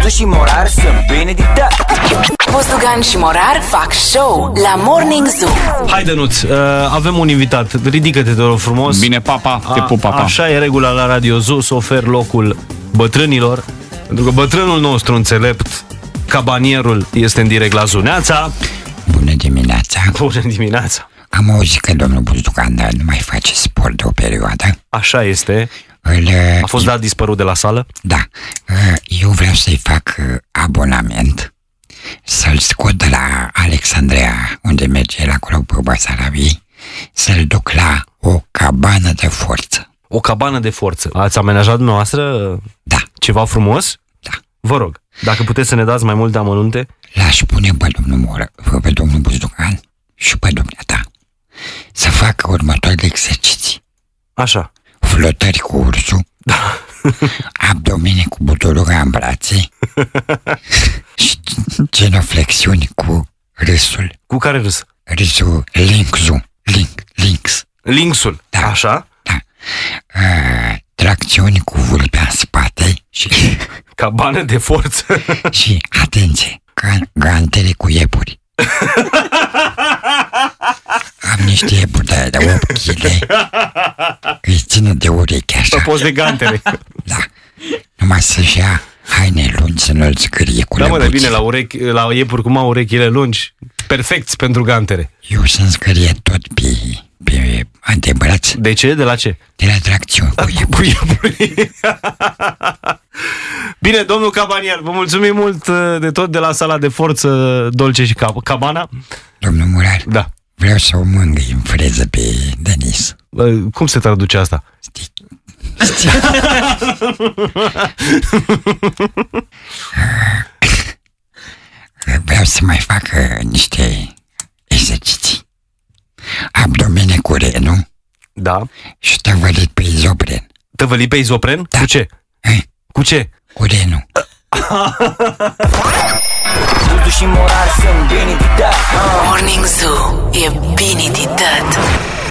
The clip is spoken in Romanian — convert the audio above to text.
Buzdu și Morar sunt benedictați. Buzdugan și Morar fac show la Morning Zoo. Hai, Dănuț, avem un invitat. Ridică-te, te rog frumos. Bine, papa, te pup, papa. Așa e regula la Radio Zoo, să ofer locul bătrânilor, pentru că bătrânul nostru înțelept, cabanierul, este în direct la Zuneața. Bună dimineața. Bună dimineața. Am auzit că domnul Buzdugan nu mai face sport de o perioadă. Așa este. A fost dat dispărut de la sală? Da. Eu vreau să-i fac abonament, să-l scot de la Alexandria, unde merge el acolo pe Basarabii, să-l duc la o cabană de forță. O cabană de forță. Ați amenajat dumneavoastră? Da. Ceva frumos? Da. Vă rog, dacă puteți să ne dați mai multe amănunte. L-aș pune pe domnul Buzdugan și pe dumneata să facă următoarele exerciții. Așa. Flotări cu ursul, da. Abdomine cu buturuga în brațe și genoflexiuni cu râsul. Cu care râs? Râsul Linksul. Da. Așa? Da. Tracțiuni cu vulpea în spate și cabană de forță. Și, atenție, gantele cu iepuri. Am niște iepuri de 8 kg. Îi țină de urechi așa. Pe post de gantele. Da. Numai să-și ia haine lungi, să nu-l scârie cu lăbuții. Da, mă, de bine, la iepuri cum au urechile lungi, perfecți pentru gantele. Eu să-mi scârie tot pe antebraț. De ce? De la ce? De la tracțiuni cu iepuri. Bine, domnul cabanier, vă mulțumim mult de tot de la sala de forță Dolce și Cabana. Domnul Murar, da. Vreau să o mângâi în freză pe Denis. Cum se traduce asta? Vreau să mai fac niște exerciții. Abdomine cu renul. Da. Și tăvălit pe izopren. Tăvălit pe izopren? Da. Cu ce? Cu ce? Cu renul. Buzdu și Morar sunt benedictați. Morning Zoo e bine de tot.